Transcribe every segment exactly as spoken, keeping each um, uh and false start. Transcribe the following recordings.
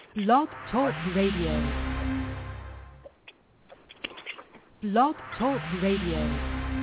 Blog Talk Radio. Blog Talk Radio.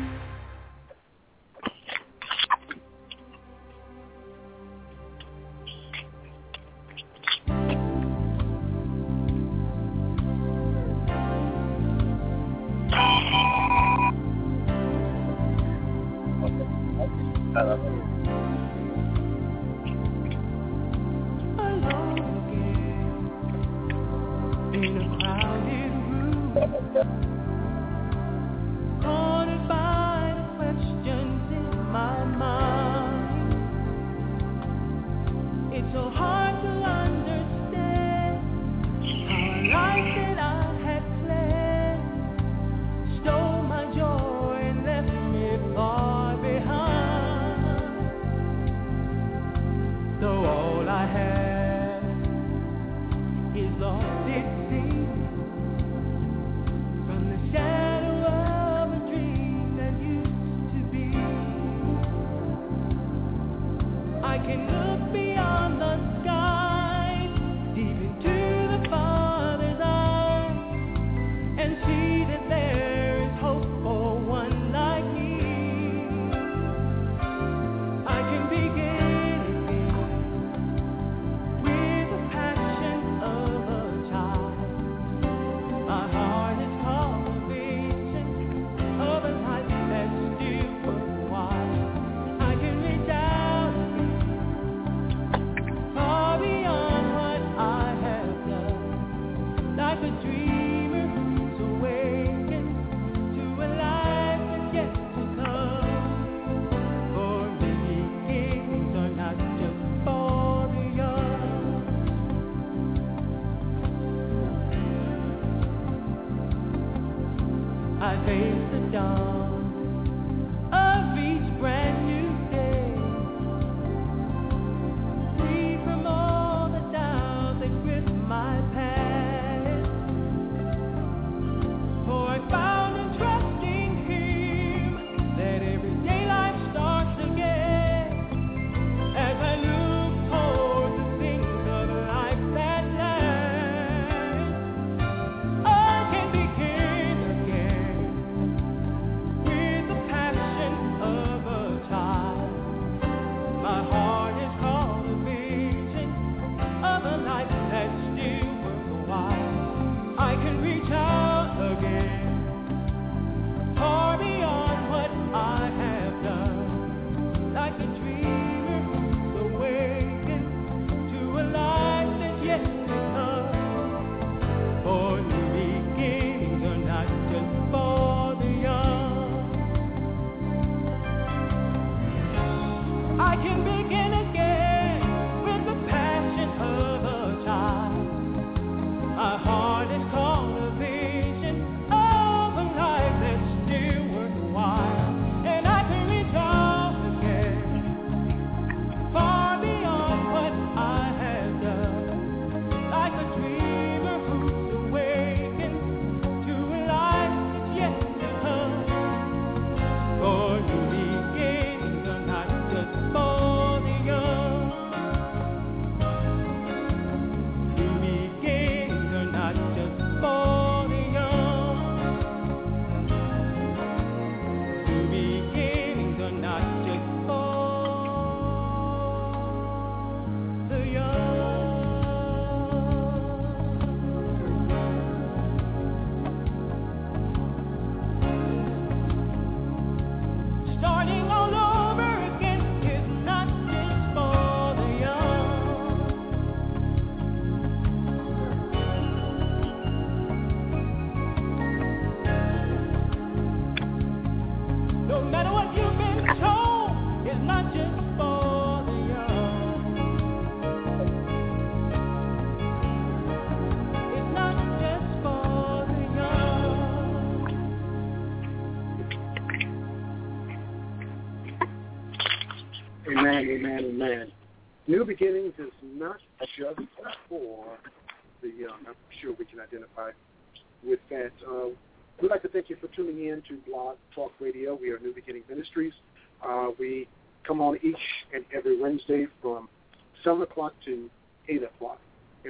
Amen, amen, amen. New beginnings is not just for the young. I'm sure we can identify with that. Uh, we'd like to thank you for tuning in to Blog Talk Radio. We are New Beginning Ministries. Uh, we come on each and every Wednesday from seven o'clock to eight o'clock. And we do things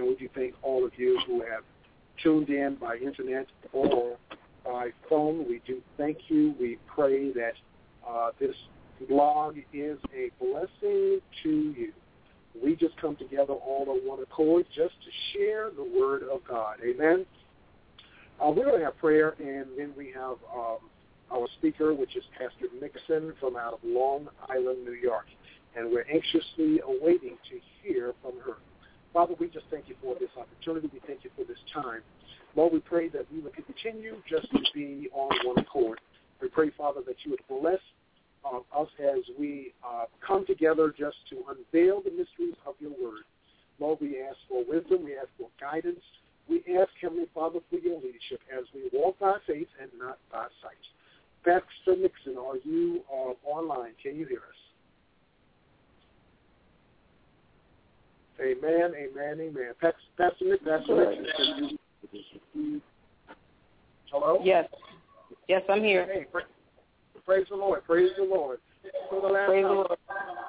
thank all of you who have tuned in by internet or by phone. We do thank you. We pray that uh, this blog is a blessing to you. We just come together all on one accord just to share the Word of God. Amen. Uh, we're going to have prayer, and then we have um, our speaker, which is Pastor Nixon from out of Long Island, New York. And we're anxiously awaiting to hear from her. Father, we just thank you for this opportunity. We thank you for this time. Lord, we pray that we would continue just to be on one accord. We pray, Father, that you would bless uh, us as we uh, come together just to unveil the mysteries of your word. Lord, we ask for wisdom. We ask for guidance. We ask, Heavenly Father, for your leadership as we walk by faith and not by sight. Pastor Nixon, are you uh, online? Can you hear us? Amen, amen, amen. Pastor Nick, Pastor Nick, can you... Hello? Yes. Yes, I'm here. Hey, pra- praise the Lord, praise the Lord. For the last praise time, the Lord.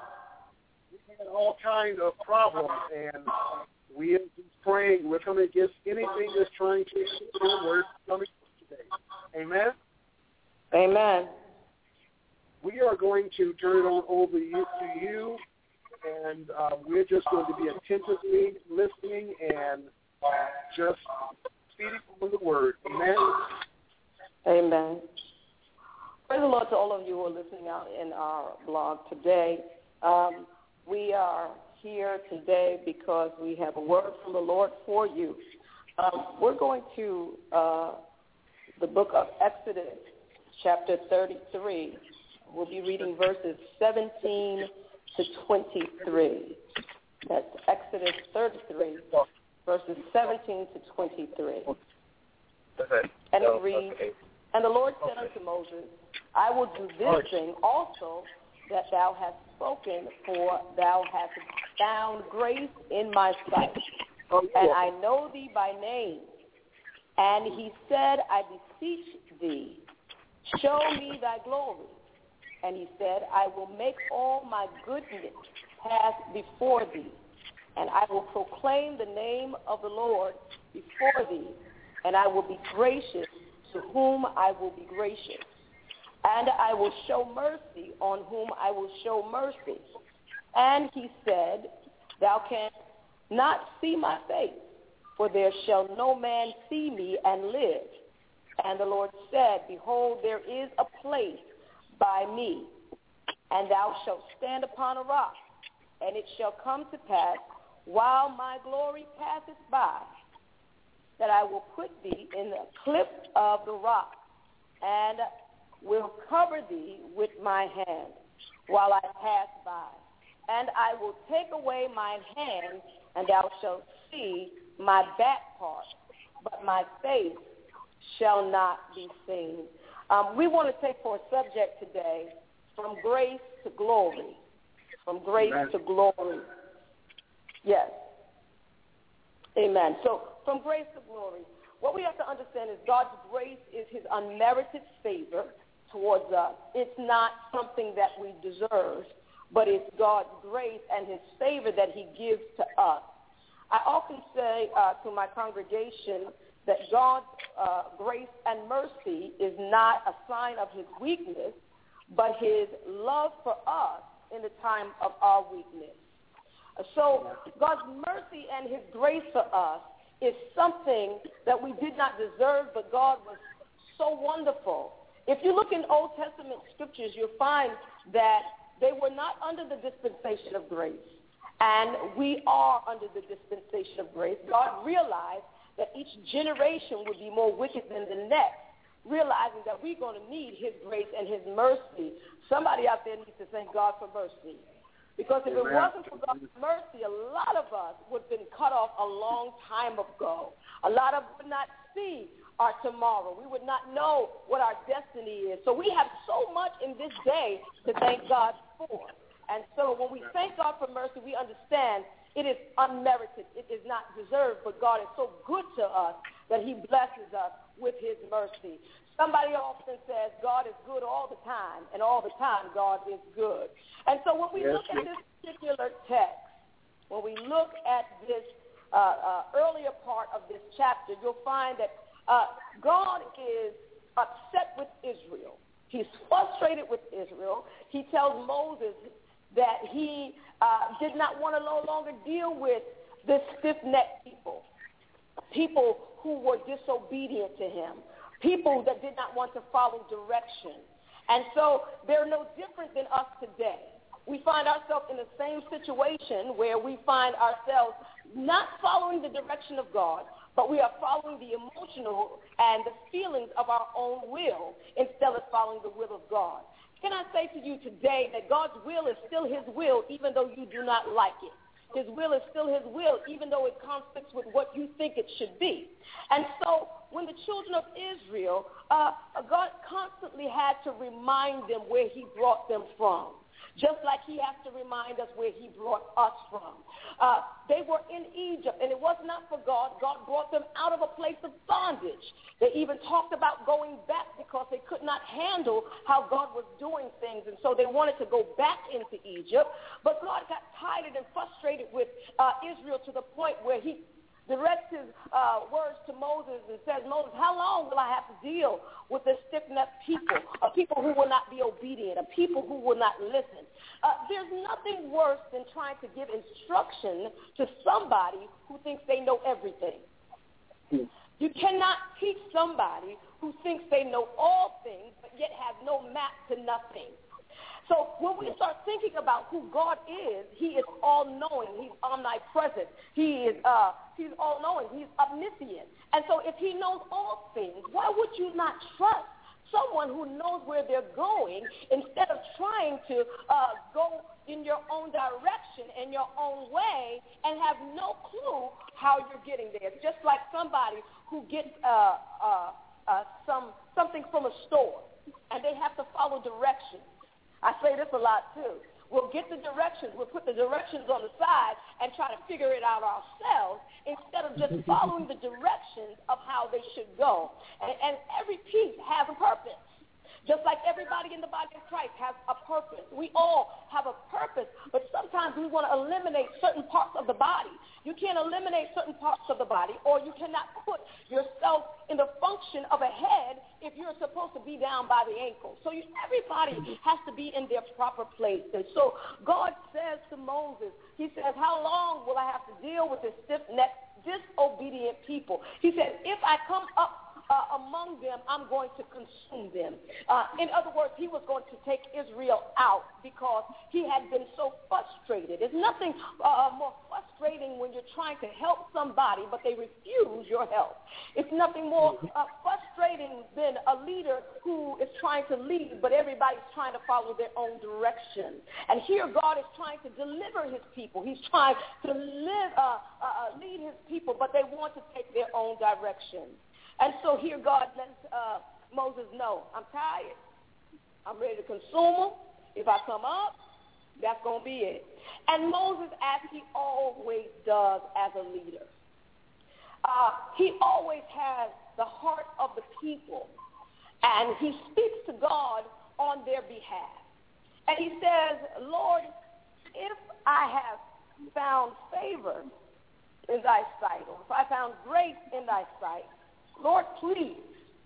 we had all kinds of problems, and we are praying. We're coming against anything that's trying to get the word coming today. Amen? Amen. We are going to turn it on over you, to you, and uh, we're just going to be attentively listening and just feeding from the word. Amen? Amen. Praise the Lord to all of you who are listening out in our blog today. Um, we are here today because we have a word from the Lord for you. Um, we're going to uh, the book of Exodus, chapter thirty-three. We'll be reading verses seventeen to twenty-three. That's Exodus thirty-three, verses seventeen to twenty-three. And it reads, "And the Lord said unto Moses, I will do this thing also that thou hast spoken, for thou hast found grace in my sight, and I know thee by name. And he said, I beseech thee, show me thy glory. And he said, I will make all my goodness pass before thee, and I will proclaim the name of the Lord before thee, and I will be gracious to whom I will be gracious. And I will show mercy on whom I will show mercy. And he said, thou canst not see my face, for there shall no man see me and live. And the Lord said, behold, there is a place by me, and thou shalt stand upon a rock. And it shall come to pass, while my glory passeth by, that I will put thee in the cliff of the rock, and will cover thee with my hand while I pass by. And I will take away mine hand, and thou shalt see my back part, but my face shall not be seen." Um, we want to take for a subject today, from grace to glory. From grace Amen. to glory. Yes. Amen. So, from grace to glory. What we have to understand is God's grace is his unmerited favor towards us. It's not something that we deserve, but it's God's grace and his favor that he gives to us. I often say uh, to my congregation that God's uh, grace and mercy is not a sign of his weakness, but his love for us in the time of our weakness. So God's mercy and his grace for us is something that we did not deserve, but God was so wonderful. If you look in Old Testament scriptures, you'll find that they were not under the dispensation of grace, and we are under the dispensation of grace. God realized that each generation would be more wicked than the next, realizing that we're going to need his grace and his mercy. Somebody out there needs to thank God for mercy. Because if Amen. It wasn't for God's mercy, a lot of us would have been cut off a long time ago. A lot of us would not see our tomorrow. We would not know what our destiny is. So we have so much in this day to thank God for. And so when we thank God for mercy, we understand it is unmerited. It is not deserved, but God is so good to us that he blesses us with his mercy. Somebody often says God is good all the time, and all the time God is good. And so when we yes, look yes. at this particular text, when we look at this uh, uh, earlier part of this chapter, you'll find that uh, God is upset with Israel. He's frustrated with Israel. He tells Moses that he uh, did not want to no longer deal with this stiff-necked people, people who were disobedient to him, people that did not want to follow direction. And so they're no different than us today. We find ourselves in the same situation where we find ourselves not following the direction of God, but we are following the emotional and the feelings of our own will instead of following the will of God. Can I say to you today that God's will is still his will even though you do not like it? His will is still his will even though it conflicts with what you think it should be. And so when the children of Israel, uh, God constantly had to remind them where he brought them from, just like he has to remind us where he brought us from. Uh, they were in Egypt, and it was not for God. God brought them out of a place of bondage. They even talked about going back because they could not handle how God was doing things, and so they wanted to go back into Egypt. But God got tired and frustrated with uh, Israel to the point where he directs his uh, words to Moses and says, Moses, how long will I have to deal with this stiff-necked people, a people who will not be obedient, a people who will not listen? Uh, there's nothing worse than trying to give instruction to somebody who thinks they know everything. You cannot teach somebody who thinks they know all things but yet have no map to nothing. So when we start thinking about who God is, he is all-knowing. He's omnipresent. He is uh, he's all-knowing. He's omniscient. And so if he knows all things, why would you not trust someone who knows where they're going instead of trying to uh, go in your own direction, in your own way, and have no clue how you're getting there? It's just like somebody who gets uh, uh, uh, some something from a store, and they have to follow directions. I say this a lot, too. We'll get the directions. We'll put the directions on the side and try to figure it out ourselves instead of just following the directions of how they should go. And, and every piece has a purpose. Just like everybody in the body of Christ has a purpose. We all have a purpose, but sometimes we want to eliminate certain parts of the body. You can't eliminate certain parts of the body, or you cannot put yourself in the function of a head if you're supposed to be down by the ankle. So you, everybody has to be in their proper place. And so God says to Moses, he says, how long will I have to deal with this stiff-necked, disobedient people? He says, if I come up Uh, among them, I'm going to consume them. Uh, in other words, he was going to take Israel out because he had been so frustrated. There's nothing uh, more frustrating when you're trying to help somebody, but they refuse your help. It's nothing more uh, frustrating than a leader who is trying to lead, but everybody's trying to follow their own direction. And here God is trying to deliver his people. He's trying to live, uh, uh, lead his people, but they want to take their own direction. And so here God lets uh, Moses know, I'm tired. I'm ready to consume them. If I come up, that's going to be it. And Moses, as he always does as a leader, uh, he always has the heart of the people. And he speaks to God on their behalf. And he says, Lord, if I have found favor in thy sight, or if I found grace in thy sight, Lord, please,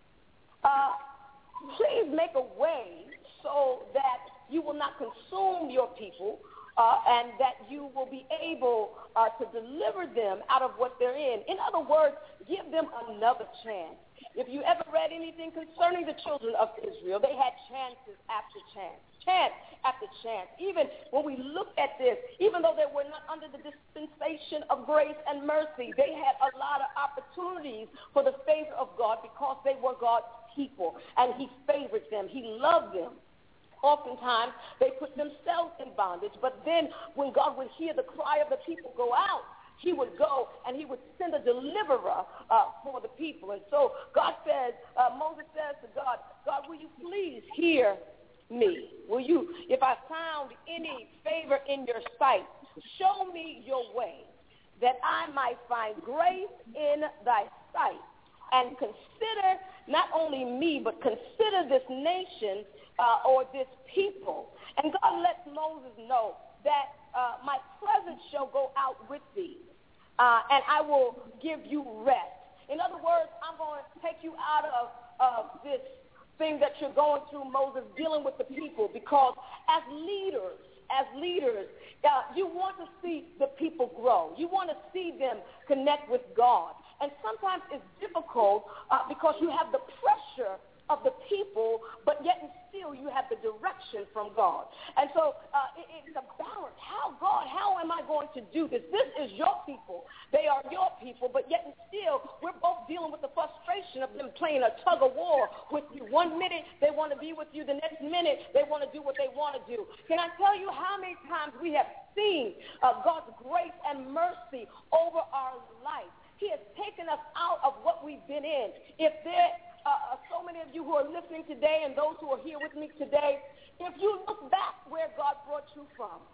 uh, please make a way so that you will not consume your people uh, and that you will be able uh, to deliver them out of what they're in. In other words, give them another chance. If you ever read anything concerning the children of Israel, they had chances after chance, chance after chance. Even when we look at this, even though they were not under the dispensation of grace and mercy, they had a lot of opportunities for the favor of God because they were God's people, and he favored them. He loved them. Oftentimes, they put themselves in bondage, but then when God would hear the cry of the people go out, he would go and he would send a deliverer uh, for the people. And so God says, uh, Moses says to God, God, will you please hear me? Will you, if I found any favor in your sight, show me your way that I might find grace in thy sight, and consider not only me, but consider this nation uh, or this people. And God lets Moses know that uh, my presence shall go out with thee. uh, and I will give you rest. In other words, I'm going to take you out of, of this thing that you're going through, Moses, dealing with the people, because as leaders, as leaders, uh, you want to see the people grow. You want to see them connect with God. And sometimes it's difficult uh, because you have the pressure of the people, but yet and still you have the direction from God. And so uh, it, it's a balance. How, God, how am I going to do this? This is your people. They are your people, but yet and still we're both dealing with the frustration of them playing a tug of war with you. One minute they want to be with you. The next minute they want to do what they want to do. Can I tell you how many times we have seen uh, God's grace and mercy over our life? He has taken us out of what we've been in. If there Uh, so many of you who are listening today and those who are here with me today, if you look back where God brought you from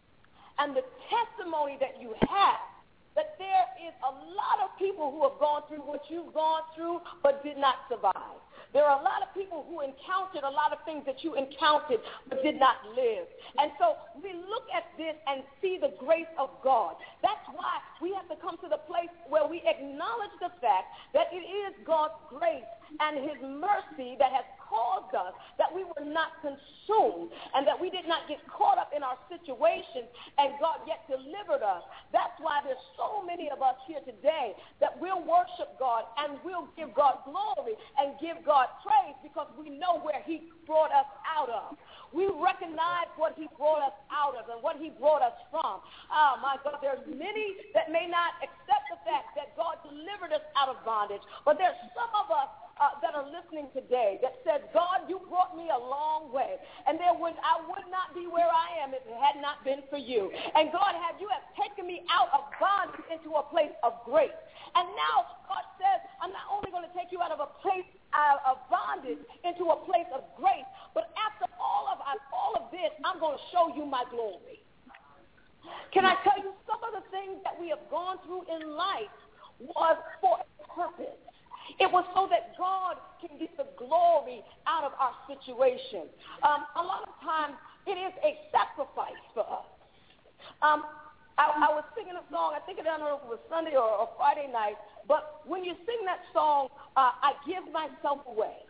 and the testimony that you have, that there is a lot of people who have gone through what you've gone through but did not survive. There are a lot of people who encountered a lot of things that you encountered but did not live. And so we look at this and see the grace of God. That's why we have to come to the place where we acknowledge the fact that it is God's grace and his mercy that has caused us that we were not consumed and that we did not get caught up in our situations, and God yet delivered us. That's why there's so many of us here today that will worship God and will give God glory and give God praise because we know where he brought us out of. We recognize what he brought us out of and what he brought us from. Oh, my God, there's many that may not accept the fact that God delivered us out of bondage, but there's some of us Uh, that are listening today that said, God, you brought me a long way, and there would I would not be where I am if it had not been for you. And God, have you have taken me out of bondage into a place of grace. And now God says, I'm not only going to take you out of a place uh, of bondage into a place of grace, but after all of all of this, I'm going to show you my glory. Can I tell you some of the things that we have gone through in life was for a purpose? It was so that God can get the glory out of our situation. Um, a lot of times, it is a sacrifice for us. Um, I, I was singing a song, I think I don't know if it was Sunday or, or Friday night, but when you sing that song, uh, I give myself away.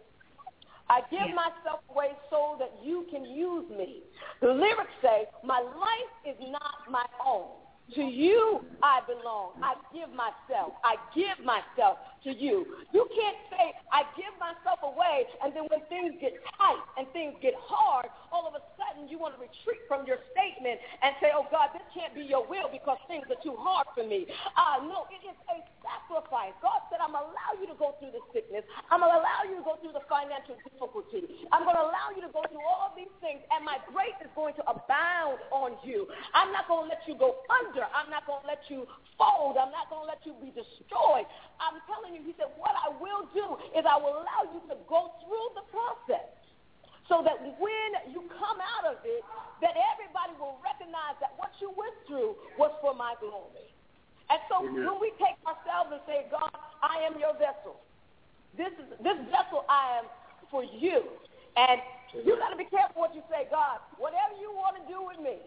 I give yeah. myself away so that you can use me. The lyrics say, my life is not my own. To you I belong. I give myself. I give myself to you. You can't say, I give myself away, and then when things get tight and things get hard, all of a sudden you want to retreat from your statement and say, oh, God, this can't be your will because things are too hard for me. Uh, no, it is a sacrifice. God said, I'm going to allow you to go through the sickness. I'm going to allow you to go through the financial difficulty. I'm going to allow you to go through all of these things, and my grace is going to abound on you. I'm not going to let you go under. I'm not going to let you fold. I'm not going to let you be destroyed. I'm telling you, he said, what I will do is I will allow you to go through the process so that when you come out of it, that everybody will recognize that what you went through was for my glory. And so Amen. When we take ourselves and say, God, I am your vessel. This is this vessel I am for you. And you got to be careful what you say, God, whatever you want to do with me.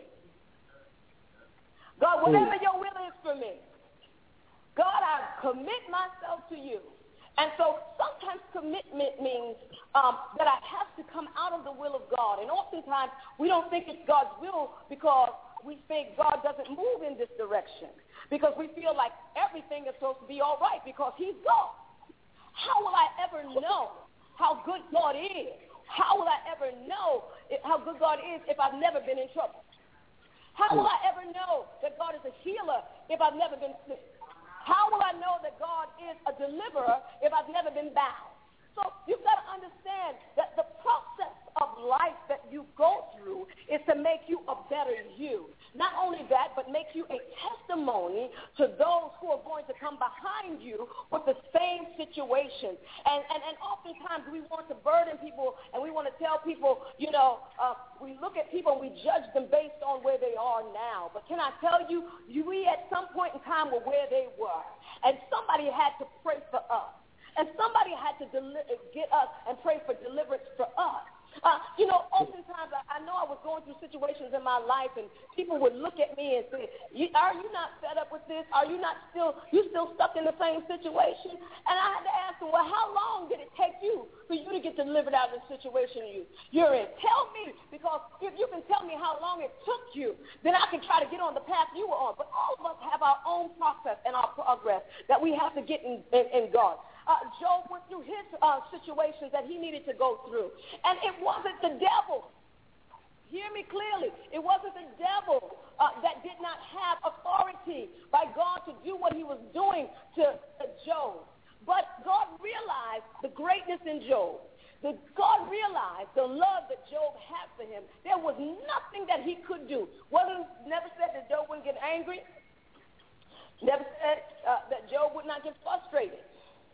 God, whatever your will is for me, God, I commit myself to you. And so sometimes commitment means um, that I have to come out of the will of God. And oftentimes we don't think it's God's will because we think God doesn't move in this direction, because we feel like everything is supposed to be all right because he's God. How will I ever know how good God is? How will I ever know how good God is if I've never been in trouble? How will I ever know that God is a healer if I've never been sick? How will I know that God is a deliverer if I've never been bound? So you've got to understand that the process of life that you go through is to make you a better you. Not only that, but make you a testimony to those who are going to come behind you with the same situation. And, and, and oftentimes we want to burden people and we want to tell people, you know, uh, we look at people and we judge them based on where they are now. But can I tell you, you we at some point in time were where they were. And somebody had to pray for us. And somebody had to deli- get us and pray for deliverance for us. Uh, you know, oftentimes I, I know I was going through situations situations in my life, and people would look at me and say, are you not fed up with this? Are you not still, you still stuck in the same situation? And I had to ask them, well, how long did it take you for you to get delivered out of the situation you, you're in? Tell me, because if you can tell me how long it took you, then I can try to get on the path you were on. But all of us have our own process and our progress that we have to get in, in, in God. Uh, Job went through his uh, situations that he needed to go through. And it wasn't the devil. Hear me clearly. It wasn't the devil uh, that did not have authority by God to do what he was doing to, to Job. But God realized the greatness in Job. The, God realized the love that Job had for him. There was nothing that he could do. Well, never said that Job wouldn't get angry. Never said uh, that Job would not get frustrated.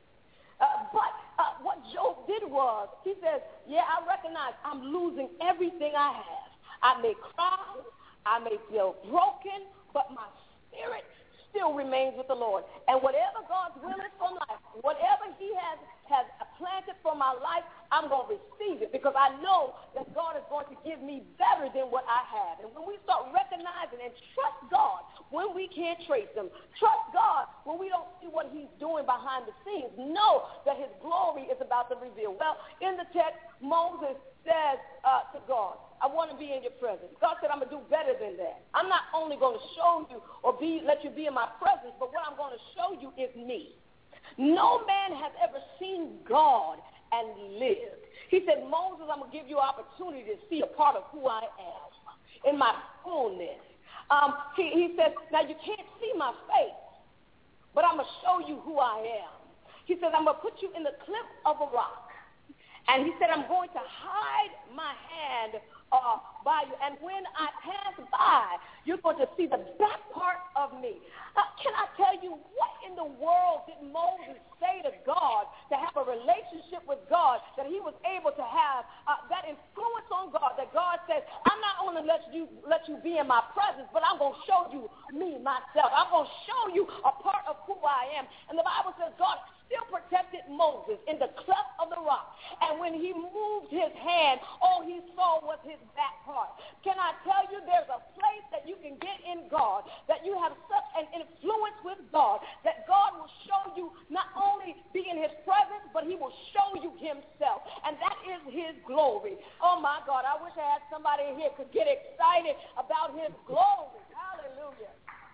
Uh, but uh, what Job did was, he says, yeah, I recognize I'm losing everything I have. I may cry, I may feel broken, but my spirit still remains with the Lord. And whatever God's will is for life, whatever he has, has planted for my life, I'm going to receive it because I know that God is going to give me better than what I have. And when we start recognizing and trust God when we can't trace him, trust God when we don't see what he's doing behind the scenes, know that his glory is about to reveal. Well, in the text, Moses says uh, to God, I want to be in your presence. God said, I'm going to do better than that. I'm not only going to show you or be let you be in my presence, but what I'm going to show you is me. No man has ever seen God and lived. He said, Moses, I'm going to give you an opportunity to see a part of who I am in my fullness. Um, he, he said, now you can't see my face, but I'm going to show you who I am. He said, I'm going to put you in the cliff of a rock. And he said, I'm going to hide my hand uh, by you. And when I pass by, you're going to see the back part of me. Uh, can I tell you, what in the world did Moses say to God to have a relationship with God, that he was able to have uh, that influence on God, that God says, I'm not only let you, let you be in my presence, but I'm going to show you me, myself. I'm going to show you a part of who I am. And the Bible says God still protected Moses in the cleft of the rock. And when he moved his hand, all he saw was his back part. Can I tell you, there's a place that you can get in God, that you have such an influence with God, that God will show you not only be in his presence, but he will show you himself. And that is his glory. Oh, my God, I wish I had somebody here who could get excited about his glory. Hallelujah.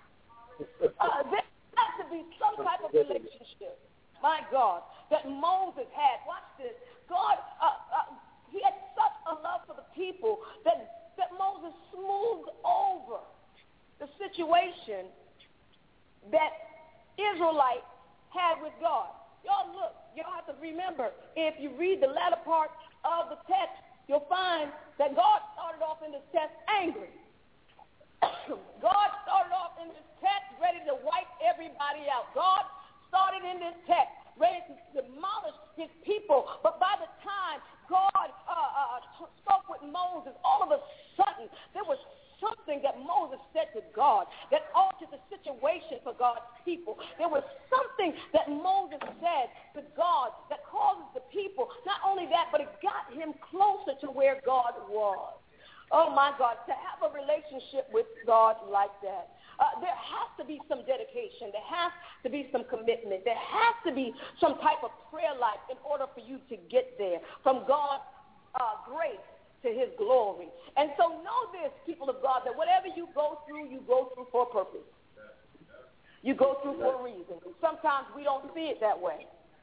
Uh, there has to be some type of relationship, my God, that Moses had. Watch this. God, uh, uh, he had such a love for the people that, that Moses smoothed over the situation that Israelites had with God. Y'all look, y'all have to remember, if you read the latter part of the text, you'll find that God started off in this text angry. God started off in this text ready to wipe everybody out. God started in this text ready to demolish his people. But by the time God uh, uh, spoke with Moses, all of a sudden there was something that Moses said to God that altered the situation for God's people. There was something that Moses said to God that causes the people, not only that, but it got him closer to where God was. Oh, my God, to have a relationship with God like that. Uh, there has to be some dedication. There has to be some commitment. There has to be some type of prayer life in order for you to get there, from God's uh, grace to his glory. And so know this, people of God, that whatever you go through, you go through for a purpose. You go through for a reason. Sometimes we don't see it that way.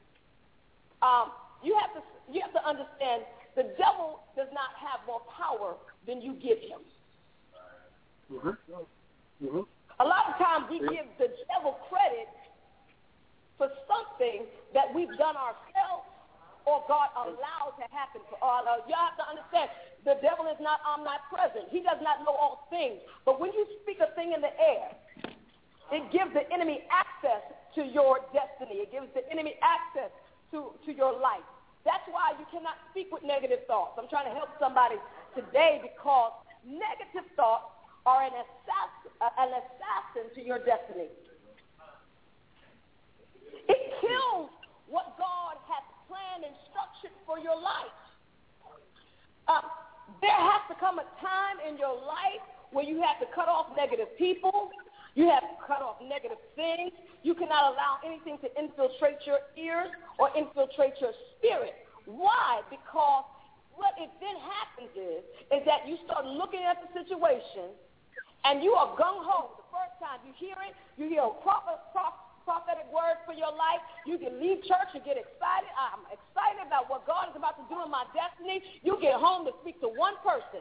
Um, you have to you have to understand the devil does not have more power than you give him. Mm-hmm. Mm-hmm. A lot of times we give the devil credit for something that we've done ourselves or God allowed to happen for all. Uh, you have to understand, the devil is not omnipresent. He does not know all things. But when you speak a thing in the air, it gives the enemy access to your destiny. It gives the enemy access to, to your life. That's why you cannot speak with negative thoughts. I'm trying to help somebody today because negative thoughts are an assassin, an assassin to your destiny. It kills what God has planned and structured for your life. Uh, there has to come a time in your life where you have to cut off negative people. You have to cut off negative things. You cannot allow anything to infiltrate your ears or infiltrate your spirit. Why? Because what it then happens is, is that you start looking at the situation and you are gung-ho. The first time you hear it, you hear a prophet, prophet, prophetic word for your life. You can leave church and get excited. I'm excited about what God is about to do in my destiny. You get home to speak to one person,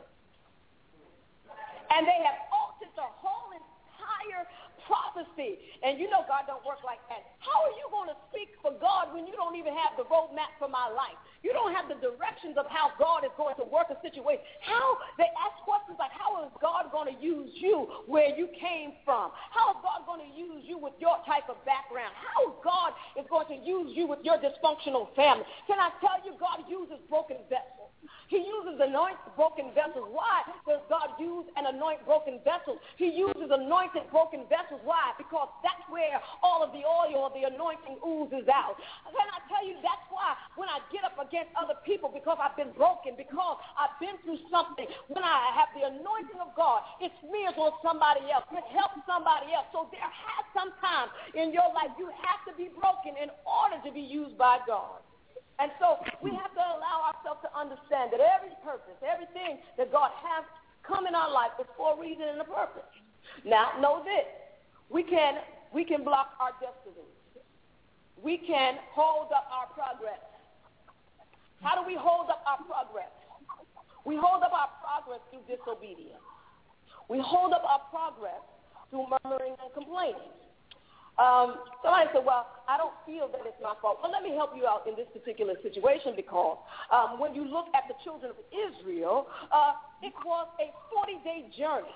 and they have altered the whole entire prophecy. And you know God don't work like that. How are you going to speak for God when you don't even have the roadmap for my life? You don't have the directions of how God is going to work a situation. How they ask questions like, how is God going to use you where you came from? How is God going to use you with your type of background? How God is going to use you with your dysfunctional family? Can I tell you, God uses broken vessels. He uses anointed broken vessels. Why does God use and anoint broken vessels? He uses anointed broken vessels. Why? Because that's where all of the oil or the anointing oozes out. Can I tell you, that's why when I get up against other people, because I've been broken, because I've been through something, when I have the anointing of God, it smears on somebody else. It helps somebody else. So there has sometimes in your life you have to be broken in order to be used by God. And so we have to allow ourselves to understand that every purpose, everything that God has come in our life is for a reason and a purpose. Now, know this. We can, we can block our destiny. We can hold up our progress. How do we hold up our progress? We hold up our progress through disobedience. We hold up our progress through murmuring and complaining. Um, somebody said, well, I don't feel that it's my fault. Well, let me help you out in this particular situation because um, when you look at the children of Israel, uh, it was a forty-day journey.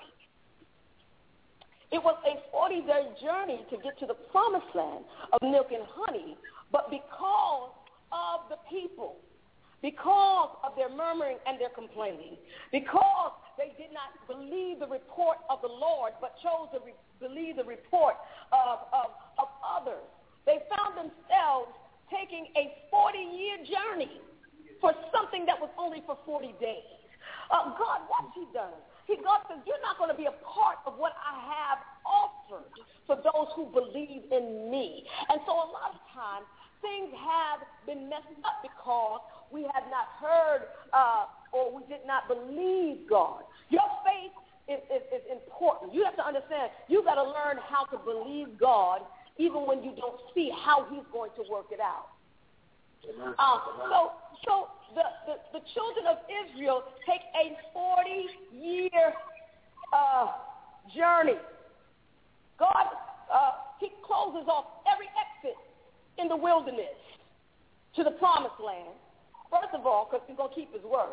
It was a forty-day journey to get to the promised land of milk and honey, but because of the people, because of their murmuring and their complaining, because they did not believe the report of the Lord, but chose to re- believe the report of, of, of others, they found themselves taking a forty-year journey for something that was only for forty days. Uh, God, what's he done? He, God says, you're not going to be a part of what I have offered for those who believe in me. And so a lot of times, things have been messed up because we have not heard uh, or we did not believe God. Your faith is, is, is important. You have to understand, you got to learn how to believe God even when you don't see how he's going to work it out. Uh, so so the, the, the children of Israel take a forty-year uh, journey. God, uh, he closes off every exit in the wilderness to the promised land. First of all, because he's going to keep his word.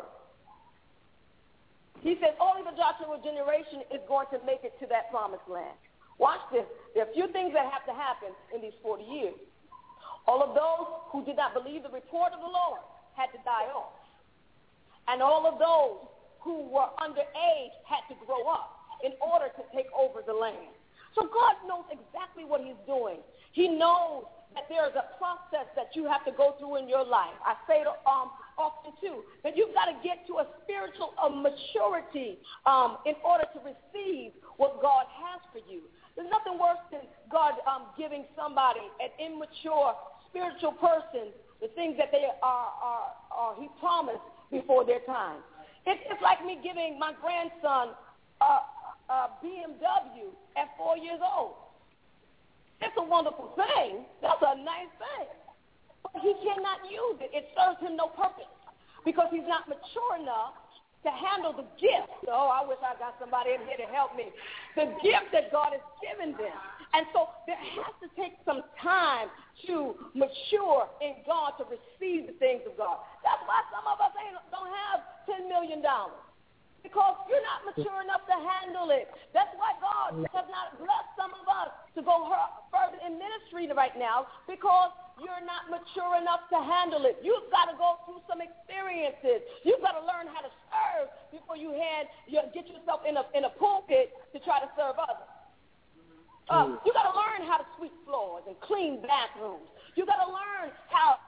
He says only the Joshua generation is going to make it to that promised land. Watch this. There are a few things that have to happen in these forty years. All of those who did not believe the report of the Lord had to die off. And all of those who were underage had to grow up in order to take over the land. So God knows exactly what he's doing. He knows that there is a process that you have to go through in your life. I say it um, often, too, that you've got to get to a spiritual uh, maturity um, in order to receive what God has for you. There's nothing worse than God um, giving somebody, an immature spiritual person, the things that they are, are, are he promised before their time. It, it's like me giving my grandson a, a B M W at four years old. It's a wonderful thing. That's a nice thing. But he cannot use it. It serves him no purpose because he's not mature enough to handle the gift. Oh, I wish I got somebody in here to help me. The gift that God has given them. And so there has to take some time to mature in God to receive the things of God. That's why some of us ain't, don't have ten million dollars. Because you're not mature enough to handle it. That's why God has not blessed some of us to go further in ministry right now, because you're not mature enough to handle it. You've got to go through some experiences. You've got to learn how to serve before you hand, you get yourself in a in a pulpit to try to serve others. Uh, you got to learn how to sweep floors and clean bathrooms. You got to learn how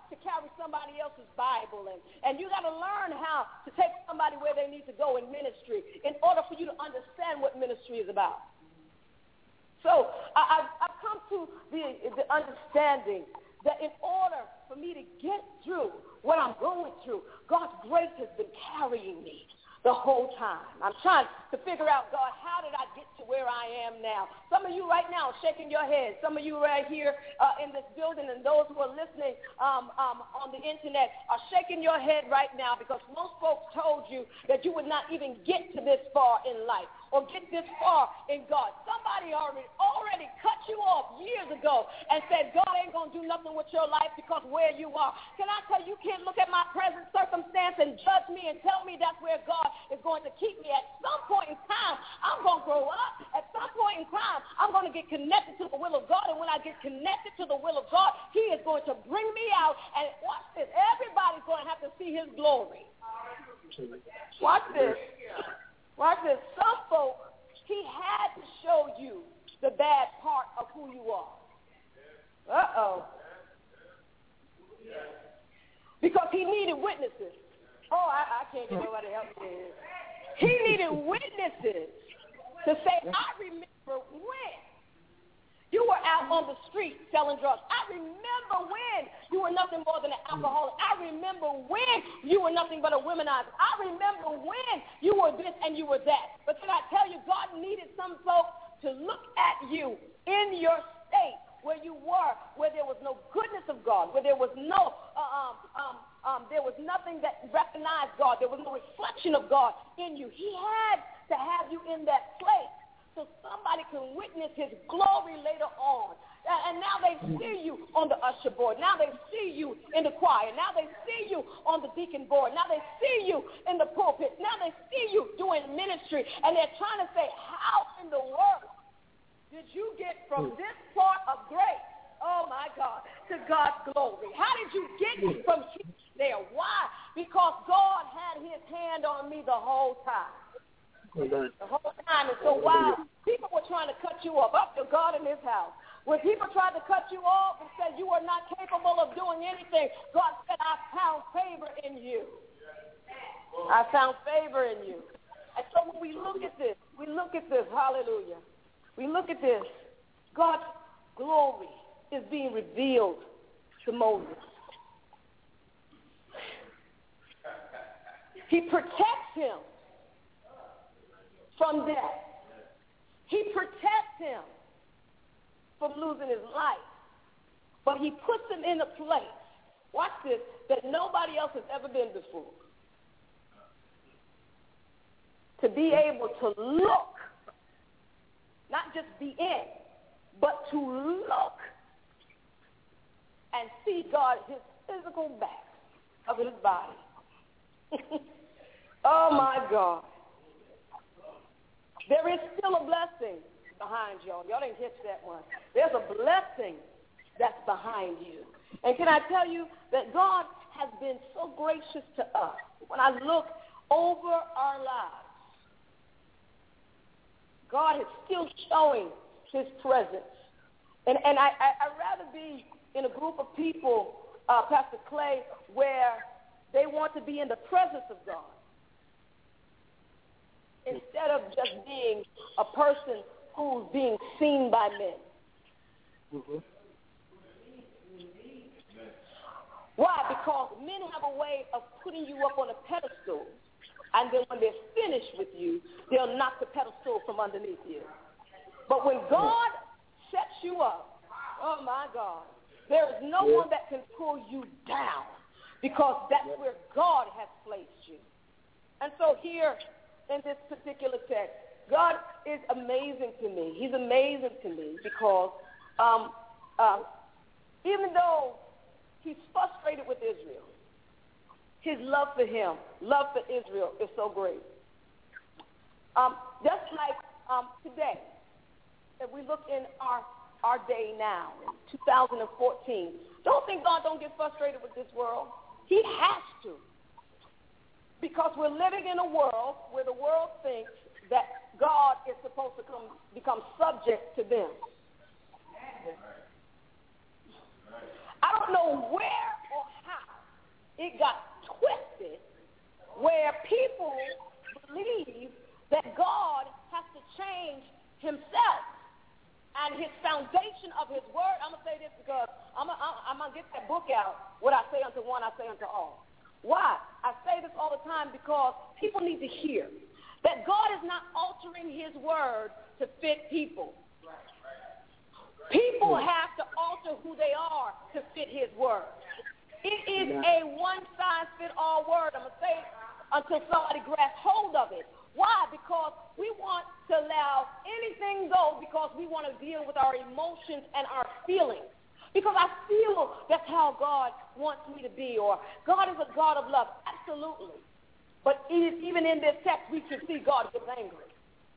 to carry somebody else's Bible, and, and you got to learn how to take somebody where they need to go in ministry in order for you to understand what ministry is about. So I, I've, I've come to the, the understanding that in order for me to get through what I'm going through, God's grace has been carrying me the whole time. I'm trying to figure out, God, how did I get to where I am now? Some of you right now are shaking your head. Some of you right here uh, in this building and those who are listening um, um, on the internet are shaking your head right now because most folks told you that you would not even get to this far in life or get this far in God. Somebody already, already cut you off years ago and said, God ain't going to do nothing with your life because where you are. Can I tell you, you can't look at my present circumstance and judge me and tell me that's where God is going to keep me. At some point in time, I'm going to grow up. At some point in time, I'm going to get connected to the will of God. And when I get connected to the will of God, he is going to bring me out. And watch this. Everybody's going to have to see his glory. Watch this. Watch this. Some folk, he had to show you the bad part of who you are. Uh-oh. Because he needed witnesses. Oh, I, I can't get nobody to help me. He needed witnesses to say, I remember when you were out on the street selling drugs. I remember when you were nothing more than an alcoholic. I remember when you were nothing but a womanizer. I remember when you were this and you were that. But can I tell you, God needed some folks to look at you in your state where you were, where there was no goodness of God, where there was no, uh, um, um, um, there was nothing that recognized God. There was no reflection of God in you. He had to have you in that place so somebody can witness his glory later on. And now they see you on the usher board. Now they see you in the choir. Now they see you on the deacon board. Now they see you in the pulpit. Now they see you doing ministry. And they're trying to say, how in the world did you get from this part of grace, oh my God, to God's glory? How did you get from here to there? Why? Because God had his hand on me the whole time. The whole time. And so while people were trying to cut you off, up to God in his house, when people tried to cut you off and said you were not capable of doing anything, God said, I found favor in you. I found favor in you. And so when we look at this, we look at this, hallelujah. We look at this. God's glory is being revealed to Moses. He protects him from death. He protects him from losing his life. But he puts him in a place, watch this, that nobody else has ever been before. To be able to look, not just be in, but to look and see God, his physical back of his body. Oh, my God. There is still a blessing behind y'all. Y'all didn't catch that one. There's a blessing that's behind you. And can I tell you that God has been so gracious to us. When I look over our lives, God is still showing his presence. And, and I, I, I'd rather be in a group of people, uh, Pastor Clay, where they want to be in the presence of God instead of just being a person who's being seen by men. Mm-hmm. Why? Because men have a way of putting you up on a pedestal, and then when they're finished with you, they'll knock the pedestal from underneath you. But when God sets you up, oh, my God, there is no one that can pull you down because that's where God has placed you. And so here in this particular text, God is amazing to me. He's amazing to me because um, uh, even though he's frustrated with Israel, his love for him, love for Israel is so great. Um, just like um, today, if we look in our, our day now, two thousand fourteen, don't think God don't get frustrated with this world. He has to. Because we're living in a world where the world thinks that God is supposed to come, become subject to them. I don't know where or it got twisted where people believe that God has to change himself and his foundation of his word. I'm going to say this because I'm going I'm to get that book out. What I say unto one, I say unto all. Why? I say this all the time because people need to hear that God is not altering his word to fit people. People have to alter who they are to fit his word. It is a one-size-fit-all word. I'm going to say it until somebody grabs hold of it. Why? Because we want to allow anything go because we want to deal with our emotions and our feelings. Because I feel that's how God wants me to be, or God is a God of love. Absolutely. But it is, even in this text, we can see God gets angry.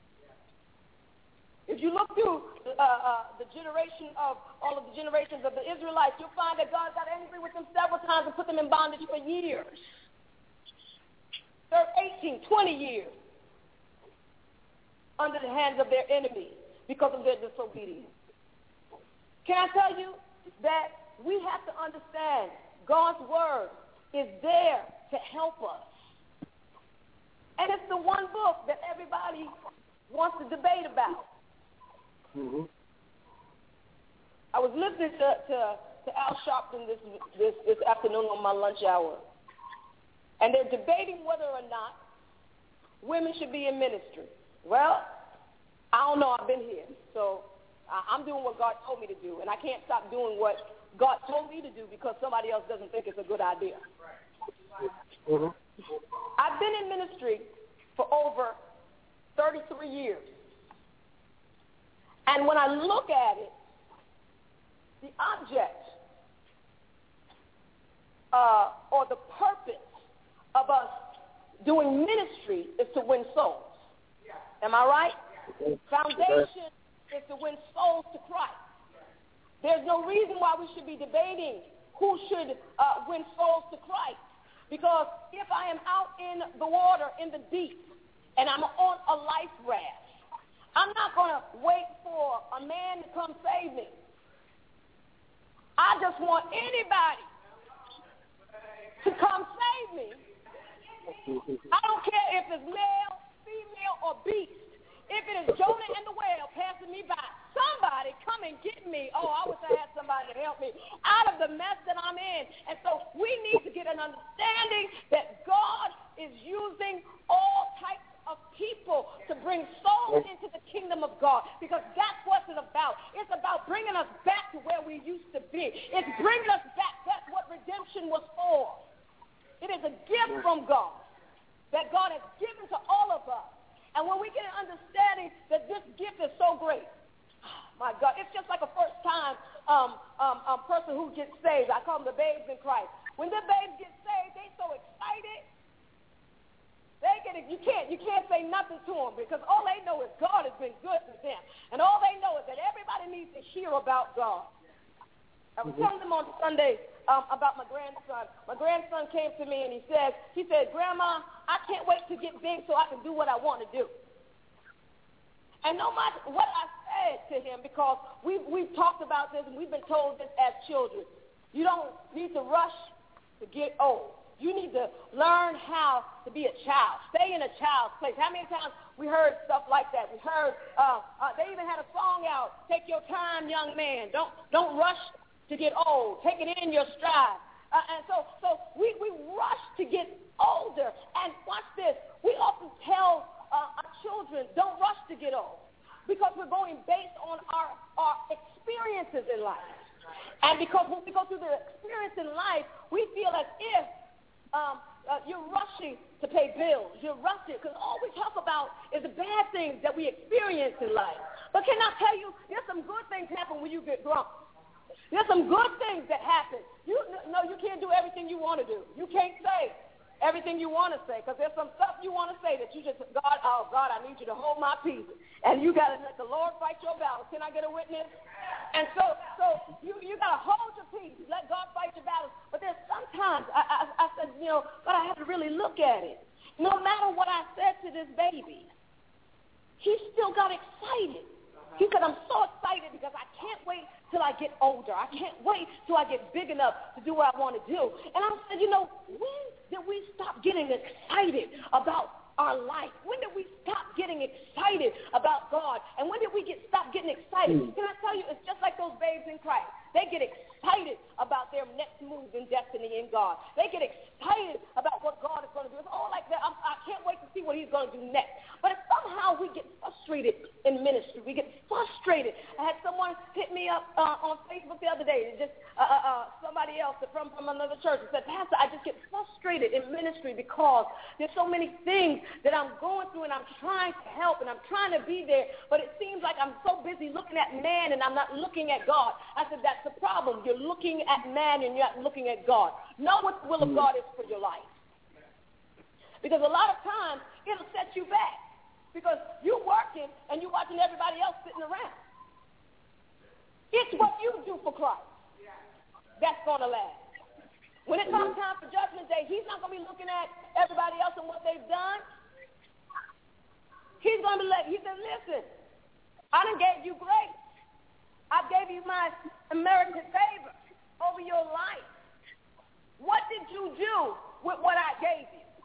If you look through uh, uh, the generation of all of the generations of the Israelites, you'll find that God got angry with them several times and put them in bondage for years. They're eighteen, twenty years under the hands of their enemies because of their disobedience. Can I tell you that we have to understand God's word is there to help us. And it's the one book that everybody wants to debate about. Mm-hmm. I was listening to, to, to Al Sharpton this, this, this afternoon on my lunch hour, and they're debating whether or not women should be in ministry. Well, I don't know. I've been here. So I'm doing what God told me to do, and I can't stop doing what God told me to do because somebody else doesn't think it's a good idea. Mm-hmm. I've been in ministry for over thirty-three years. And when I look at it, the object uh, or the purpose of us doing ministry is to win souls. Am I right? Foundation is to win souls to Christ. There's no reason why we should be debating who should uh, win souls to Christ. Because if I am out in the water, in the deep, and I'm on a life raft, I'm not going to wait for a man to come save me. I just want anybody to come save me. I don't care if it's male, female, or beast. If it is Jonah and the whale passing me by, somebody come and get me. Oh, I wish I had somebody to help me out of the mess that I'm in. And so we need to get an understanding that God is using all types of people to bring souls into the kingdom of God, because that's what it's about. It's about bringing us back to where we used to be. It's bringing us back. That's what redemption was for. It is a gift from God that God has given to all of us. And when we get an understanding that this gift is so great, oh my God, it's just like a first-time um, um, um, person who gets saved. I call them the babes in Christ. When the babes get saved, they so excited. They get it. You can't, you can't say nothing to them because all they know is God has been good to them. And all they know is that everybody needs to hear about God. I was telling them on Sunday um, about my grandson. My grandson came to me and he said, he said, Grandma, I can't wait to get big so I can do what I want to do. And no matter what I said to him, because we've, we've talked about this and we've been told this as children, you don't need to rush to get old. You need to learn how to be a child. Stay in a child's place. How many times we heard stuff like that? We heard, uh, uh, they even had a song out, Take Your Time, Young Man. Don't, don't rush to get old. Take it in your stride. Uh, and so, so we, we rush to get older. And watch this. We often tell uh, our children, don't rush to get old, because we're going based on our, our experiences in life. And because when we go through the experience in life, we feel as if um, uh, you're rushing to pay bills. You're rushing, because all we talk about is the bad things that we experience in life. But can I tell you, there's some good things happen when you get drunk. There's some good things that happen. You know, you can't do everything you want to do. You can't say everything you want to say, because there's some stuff you want to say that you just, God, oh, God, I need you to hold my peace. And you got to let the Lord fight your battles. Can I get a witness? And so so you, you got to hold your peace. Let God fight your battles. But there's sometimes I, I, I said, you know, but I have to really look at it. No matter what I said to this baby, he still got excited. he said, I'm so excited because I can't wait till I get older. I can't wait till I get big enough to do what I want to do. And I said, you know, when did we stop getting excited about our life? When did we stop getting excited about God? And when did we get stop getting excited? Mm. Can I tell you, it's just like those babes in Christ. They get excited about their next move in destiny in God. They get excited about what God is going to do. It's all like that. I'm, I can't wait to see what he's going to do next. But if somehow we get frustrated in ministry, we get frustrated. I had someone hit me up uh, on Facebook the other day, just uh, uh, somebody else from, from another church, and said, Pastor, I just get frustrated in ministry because there's so many things that I'm going through and I'm trying to help and I'm trying to be there, but it seems like I'm so busy looking at man and I'm not looking at God. I said, that's the problem. You're looking at man and you're not looking at God. Know what the will of God is for your life. Because a lot of times it'll set you back because you're working and you're watching everybody else sitting around. It's what you do for Christ that's going to last. When it comes time for Judgment Day, he's not going to be looking at everybody else and what they've done. He's going to be like, he said, listen, I done gave you grace. I gave you my unmerited favor over your life. What did you do with what I gave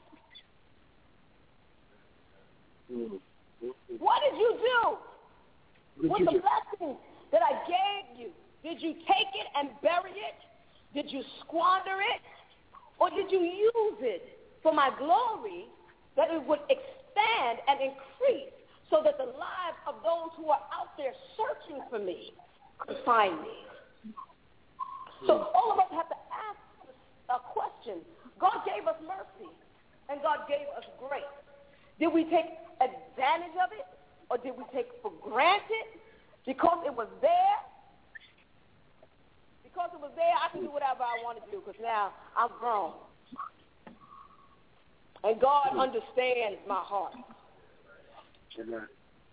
you? What did you do with the blessings that I gave you? Did you take it and bury it? Did you squander it? Or did you use it for my glory that it would expand and increase so that the lives of those who are out there searching for me could find me? So all of us have to ask a question. God gave us mercy and God gave us grace. Did we take advantage of it or did we take it for granted because it was there? Because it was there, I can do whatever I want to do because now I'm grown. And God understands my heart. Amen.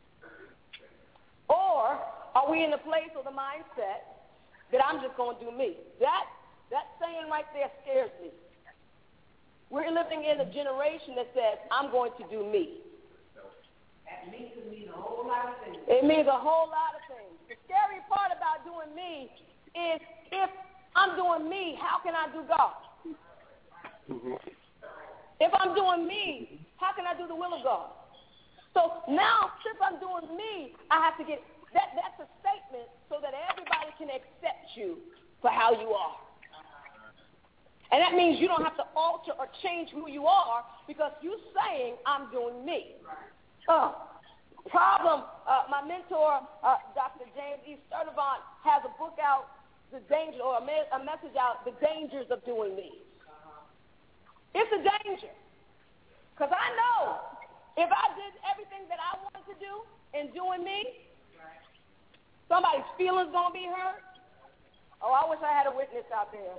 Or are we in the place or the mindset that I'm just going to do me? That that saying right there scares me. We're living in a generation that says, I'm going to do me. That means it means a whole lot of things. It means a whole lot of things. The scary part about doing me is if I'm doing me, how can I do God? Mm-hmm. If I'm doing me, how can I do the will of God? So now, since I'm doing me, I have to get, that. that's a statement so that everybody can accept you for how you are. And that means you don't have to alter or change who you are because you're saying, I'm doing me. Uh, problem, uh, my mentor, uh, Doctor James E. Sturdivant, has a book out, The Danger, or a, me- a message out, The Dangers of Doing Me. It's a danger. Because I know if I did everything that I wanted to do in doing me, somebody's feelings going to be hurt. Oh, I wish I had a witness out there.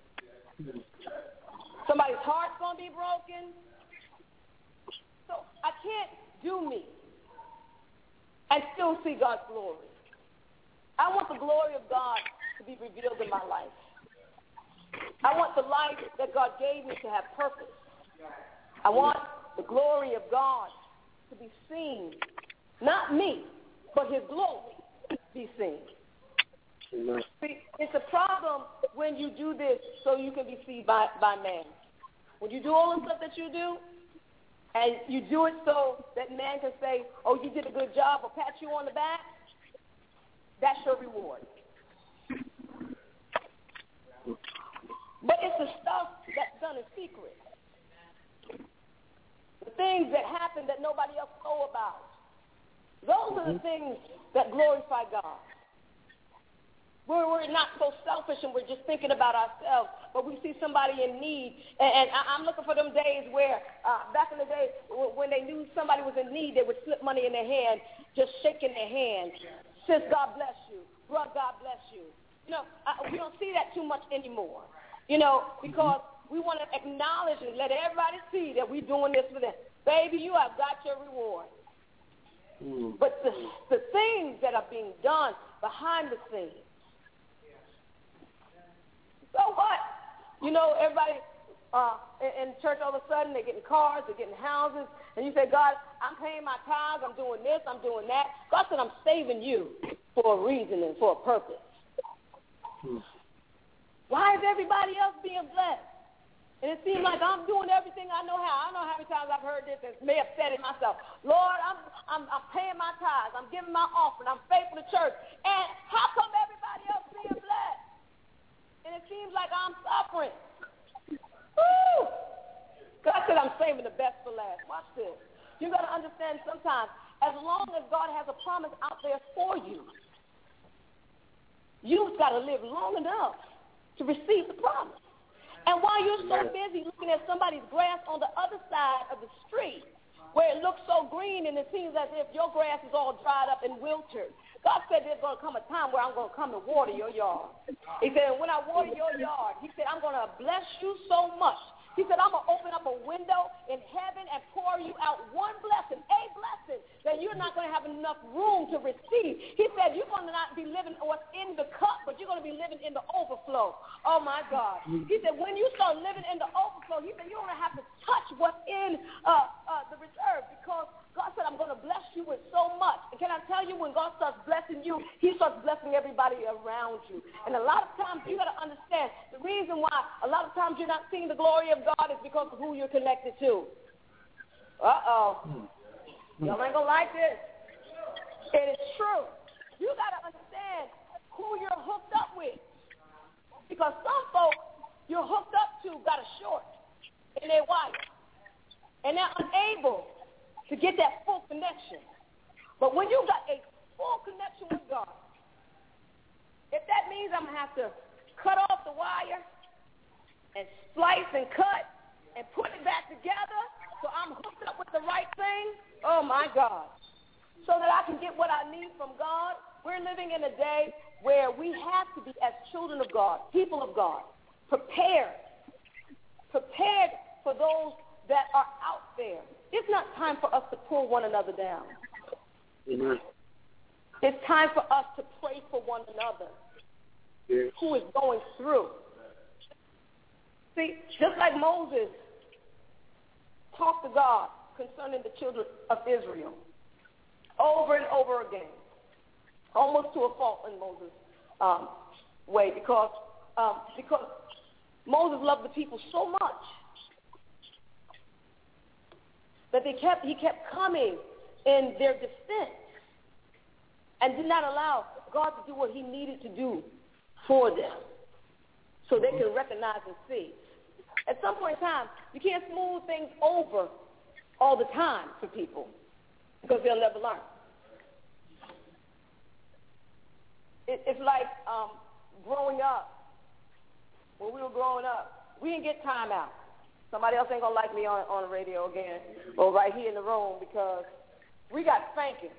Somebody's heart's going to be broken. So I can't do me and still see God's glory. I want the glory of God to be revealed in my life. I want the life that God gave me to have purpose. I want the glory of God to be seen. Not me, but his glory be seen. See, it's a problem when you do this so you can be seen by, by man. When you do all the stuff that you do, and you do it so that man can say, oh, you did a good job, or pat you on the back, that's your reward. But it's the stuff that's done in secret. The things that happen that nobody else knows about. Those are the things that glorify God. We're, we're not so selfish and we're just thinking about ourselves, but we see somebody in need. And, and I, I'm looking for them days where, uh, back in the day, when they knew somebody was in need, they would slip money in their hand, just shaking their hand. Sis, God bless you. Brother, God bless you. You know, uh, we don't see that too much anymore, you know, because we want to acknowledge and let everybody see that we're doing this for them. Baby, you have got your reward. Mm. But the, the things that are being done behind the scenes, so what? You know, everybody, uh, in, in church all of a sudden. They're getting cars, they're getting houses. And you say, God, I'm paying my tithes, I'm doing this, I'm doing that. God said, I'm saving you for a reason and for a purpose. Hmm. Why is everybody else being blessed? And it seems like I'm doing everything I know how. I don't know how many times I've heard this and may have said it myself. Lord, I'm, I'm, I'm paying my tithes. I'm giving my offering. I'm faithful to church. And how come everybody else being blessed? And it seems like I'm suffering. Woo! God said I'm saving the best for last. Watch this. You got to understand sometimes, as long as God has a promise out there for you, you've got to live long enough to receive the promise. And while you're so busy looking at somebody's grass on the other side of the street, where it looks so green and it seems as if your grass is all dried up and wilted, God said there's going to come a time where I'm going to come and water your yard. He said, when I water your yard, he said, I'm going to bless you so much. He said, I'm going to open up a window in heaven and pour you out one blessing, a blessing, that you're not going to have enough room to receive. He said, you're going to not be living what's in the cup, but you're going to be living in the overflow. Oh, my God. He said, when you start living in the overflow, he said, you're going to have to touch what's in uh, uh, the reserve, because God said, I'm going to bless you with so much. And can I tell you, when God starts blessing you, he starts blessing everybody around you. And a lot of times, you got to understand, the reason why a lot of times you're not seeing the glory of God is because of who you're connected to. Uh-oh. Y'all ain't going to like this. It is true. You got to understand who you're hooked up with. Because some folks you're hooked up to got a short in their wife. And they're unable to get that full connection. But when you got a full connection with God, if that means I'm going to have to cut off the wire and slice and cut and put it back together so I'm hooked up with the right thing, oh, my God, so that I can get what I need from God, we're living in a day where we have to be, as children of God, people of God, prepared, prepared for those that are out there. It's not time for us to pull one another down. Amen. It's time for us to pray for one another yes. who is going through. See, just like Moses talked to God concerning the children of Israel over and over again, almost to a fault in Moses' um, way, because um, because Moses loved the people so much that they kept he kept coming in their defense and did not allow God to do what he needed to do for them so they can recognize and see. At some point in time, you can't smooth things over all the time for people because they'll never learn. It, it's like um, growing up. When we were growing up, we didn't get time out. Somebody else ain't going to like me on, on the radio again or right here in the room because we got spankings.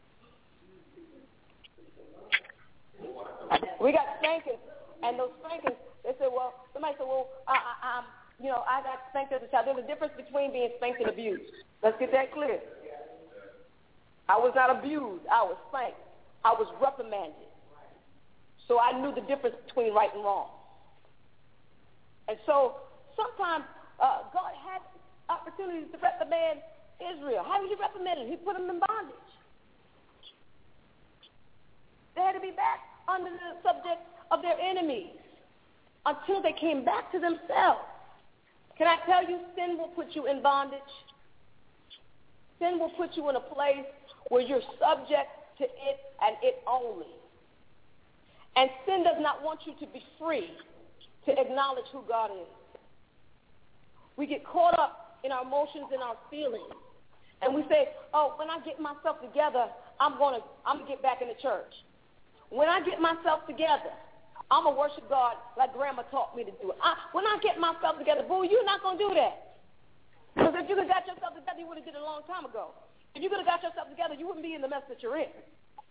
We got spankings, and those spankings, they said, well, somebody said, well, I, I, I'm, you know, I got spanked as a child. There's a difference between being spanked and abused. Let's get that clear. I was not abused. I was spanked. I was reprimanded. So I knew the difference between right and wrong. And so sometimes uh, God had opportunities to reprimand Israel. How did he reprimand them? He put them in bondage. They had to be back under the subject of their enemies until they came back to themselves. Can I tell you, sin will put you in bondage. Sin will put you in a place where you're subject to it and it only. And sin does not want you to be free to acknowledge who God is. We get caught up in our emotions and our feelings. And we say, oh, when I get myself together, I'm going to I'm gonna get back in the church. When I get myself together, I'm going to worship God like Grandma taught me to do it. I, when I get myself together, boo, you're not going to do that. Because if you could have got yourself together, you would have did it a long time ago. If you could have got yourself together, you wouldn't be in the mess that you're in.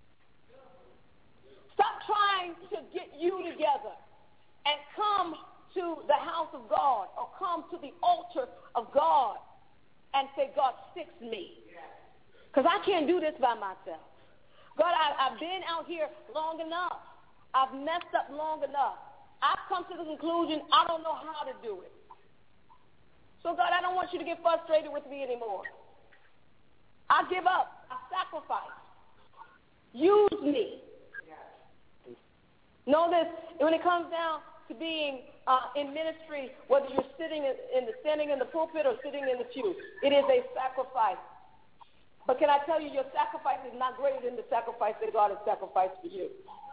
Stop trying to get you together and come to the house of God or come to the altar of God and say, God, fix me. Because I can't do this by myself. God, I, I've been out here long enough. I've messed up long enough. I've come to the conclusion I don't know how to do it. So, God, I don't want you to get frustrated with me anymore. I give up. I sacrifice. Use me. Know this, when it comes down to being uh, in ministry, whether you're sitting in, in the standing in the pulpit or sitting in the pew, it is a sacrifice. But can I tell you, your sacrifice is not greater than the sacrifice that God has sacrificed for you.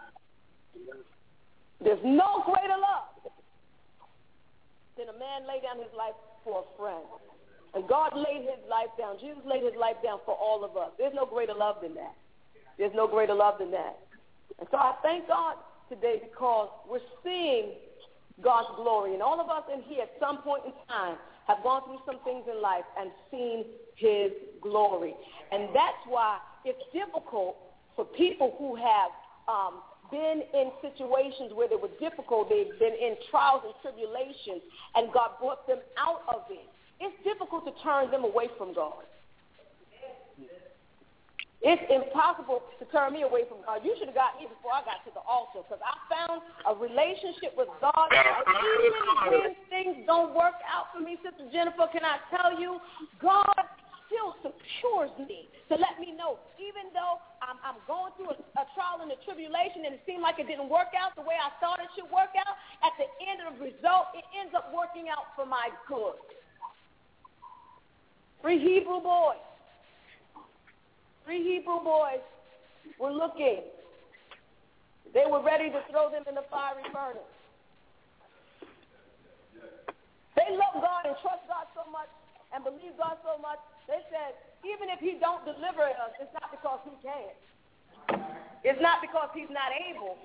There's no greater love than a man lay down his life for a friend. And God laid his life down. Jesus laid his life down for all of us. There's no greater love than that. There's no greater love than that. And so I thank God today because we're seeing God's glory. And all of us in here at some point in time have gone through some things in life and seen his glory. And that's why it's difficult for people who have um, been in situations where they were difficult, they've been in trials and tribulations, and God brought them out of it. It's difficult to turn them away from God. It's impossible to turn me away from God. You should have got me before I got to the altar because I found a relationship with God. Even when things don't work out for me, Sister Jennifer, can I tell you, God still secures me to let me know, even though I'm, I'm going through a, a trial and a tribulation and it seemed like it didn't work out the way I thought it should work out, at the end of the result, it ends up working out for my good. Three Hebrew boys. Three Hebrew boys were looking. They were ready to throw them in the fiery furnace. They love God and trust God so much and believe God so much, they said, even if he don't deliver us, it's not because he can't. It's not because he's not able.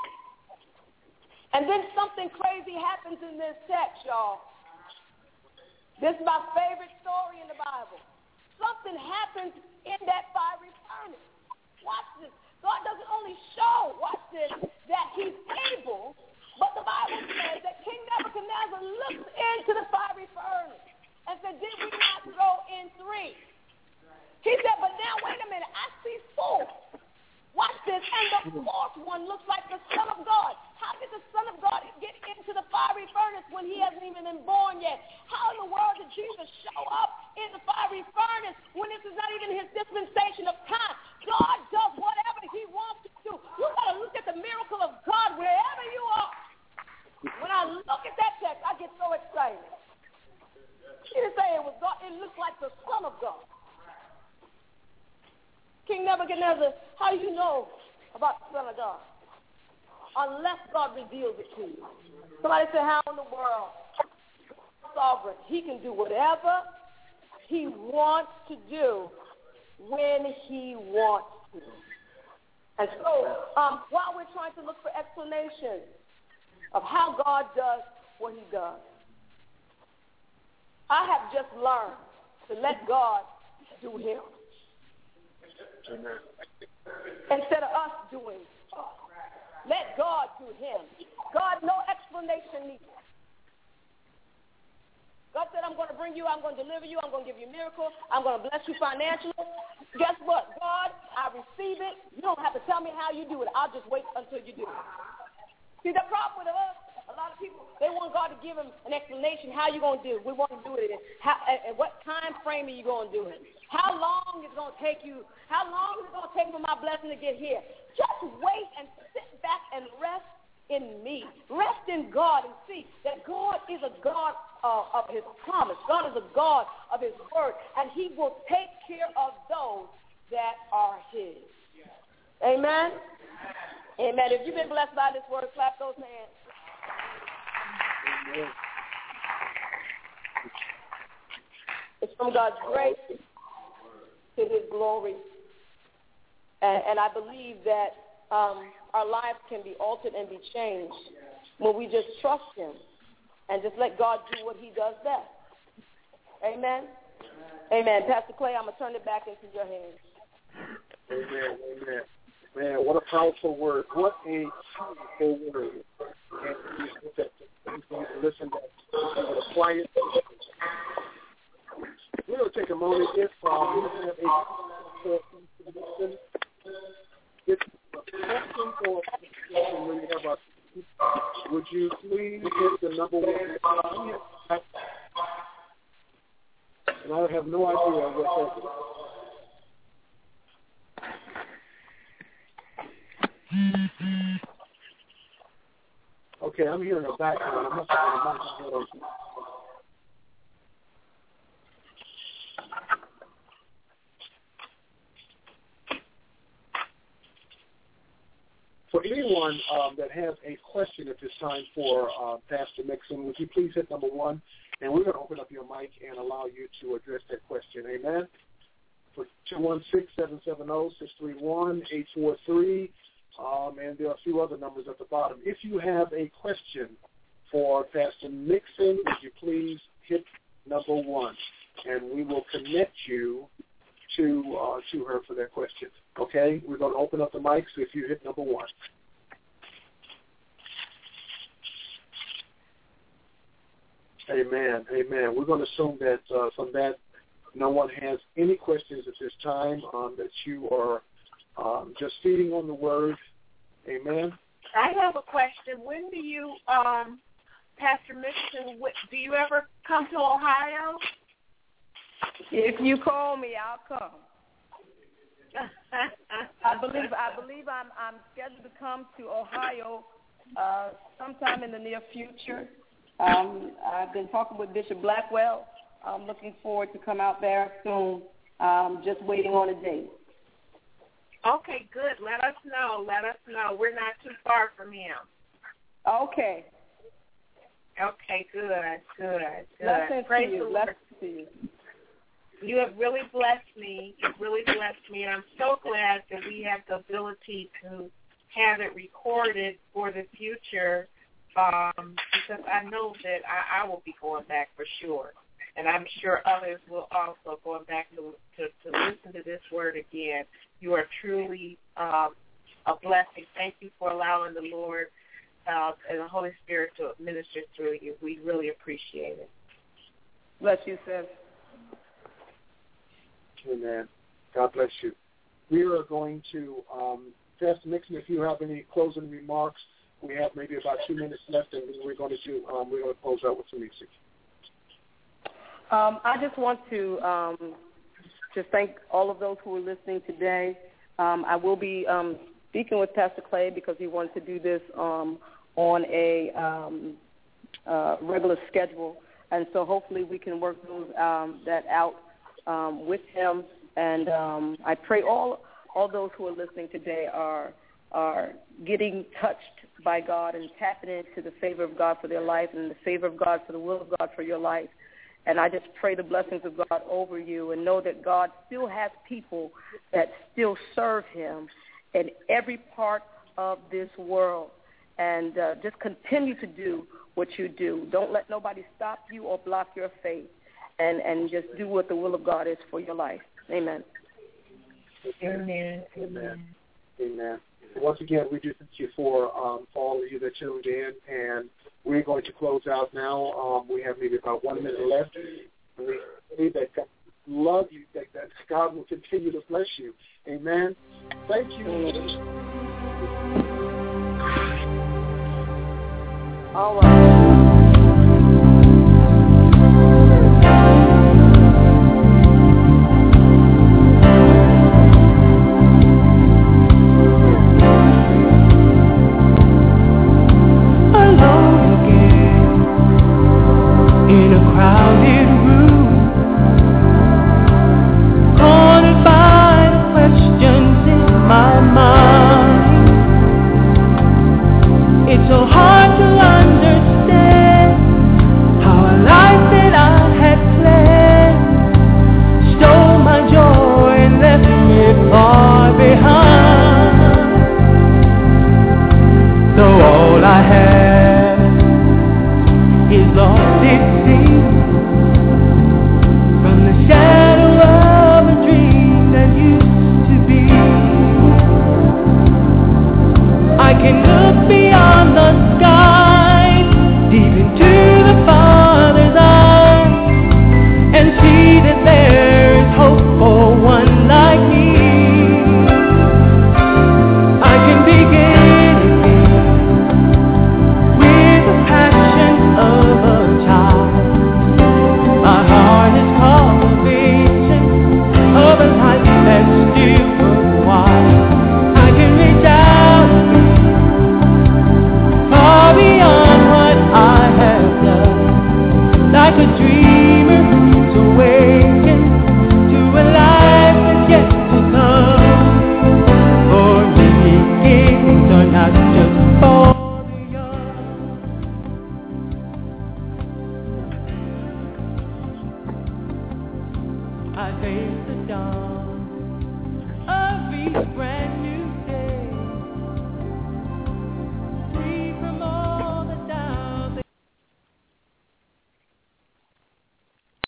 And then something crazy happens in this text, y'all. This is my favorite story in the Bible. Something happens in that fiery furnace. Watch this. God doesn't only show, watch this, that he's able, but the Bible says that King Nebuchadnezzar looked into the fiery furnace and said, did we not throw in three? He said, but now wait a minute, I see four. Watch this, and the fourth one looks like the Son of God. How did the Son of God get into the fiery furnace when he hasn't even been born yet? How in the world did Jesus show up in the fiery furnace when this is not even his dispensation of time? God does whatever he wants to do. You got to look at the miracle of God wherever you are. When I look at that text, I get so excited. He didn't say it was God. It looked like the Son of God. King Nebuchadnezzar, how do you know about the Son of God? Unless God reveals it to you. Somebody say, how in the world? Sovereign. He can do whatever he wants to do when he wants to. And so um, while we're trying to look for explanations of how God does what he does, I have just learned to let God do him. Amen. Instead of us doing us. Let God do him. God, no explanation needed. God said, I'm going to bring you, I'm going to deliver you, I'm going to give you a miracle, I'm going to bless you financially. Guess what? God, I receive it. You don't have to tell me how you do it. I'll just wait until you do it. See, the problem with us, a lot of people, they want God to give them an explanation how you going to do it. We want to do it. And, how, and what time frame are you going to do it? How long is it going to take you? How long is it going to take for my blessing to get here? Just wait and sit back and rest in me. Rest in God and see that God is a God uh, of his promise. God is a God of his word. And he will take care of those that are his. Amen? Amen. If you've been blessed by this word, clap those hands. Amen. It's from God's grace to his glory. And, and I believe that um, our lives can be altered and be changed when we just trust him and just let God do what he does best. Amen? Amen. Pastor Clay, I'm going to turn it back into your hands. Amen. Amen. Man, what a powerful word. What a powerful word. And you listen to it, apply it. We're going to take a moment. If um, you have a question, if a question or a question when you have a, would you please hit the number one? and I have no idea what that is. Okay, I'm hearing a background. I must have been a microphone. For anyone um, that has a question at this time for uh, Pastor Mixon, would you please hit number one? And we're going to open up your mic and allow you to address that question. Amen. For two one six, seven seven zero, six three one, eight four three. Um, and there are a few other numbers at the bottom. If you have a question for Pastor Mixon, would you please hit number one, and we will connect you to uh, to her for that question. Okay? We're going to open up the mics if you hit number one. Amen. Amen. We're going to assume that uh, from that no one has any questions at this time, um, that you are Um, just feeding on the word. Amen. I have a question. When do you, um, Pastor Mixon, do you ever come to Ohio? If you call me, I'll come. I believe I believe I'm I'm scheduled to come to Ohio uh, sometime in the near future. Um, I've been talking with Bishop Blackwell. I'm looking forward to come out there soon. Um, just waiting on a date. Okay, good. Let us know. Let us know. We're not too far from him. Okay. Okay, good, good, good. Blessings Praise to you. the Blessings Lord. to you. You have really blessed me. You've really blessed me, and I'm so glad that we have the ability to have it recorded for the future, um, because I know that I, I will be going back for sure. And I'm sure others will also go back to, to, to listen to this word again. You are truly um, a blessing. Thank you for allowing the Lord uh, and the Holy Spirit to minister through you. We really appreciate it. Bless you, sis. Amen. God bless you. We are going to, um, Pastor Mixon, if you have any closing remarks, we have maybe about two minutes left, and we're going to do, um, we're going to close out with some music. Um, I just want to um, just thank all of those who are listening today. Um, I will be um, speaking with Pastor Clay because he wanted to do this um, on a um, uh, regular schedule, and so hopefully we can work those, um, that out um, with him. And um, I pray all all those who are listening today are are getting touched by God and tapping into the favor of God for their life and the favor of God for the will of God for your life. And I just pray the blessings of God over you and know that God still has people that still serve him in every part of this world. And uh, just continue to do what you do. Don't let nobody stop you or block your faith. And, and just do what the will of God is for your life. Amen. Amen. Amen. Amen. Once again, we do thank you for, um, for all of you that tuned in, and we're going to close out now. Um, we have maybe about one minute left. And we believe that God love you, that, that God will continue to bless you. Amen. Thank you. All right. My heart is calling. I taste the dawn of each brand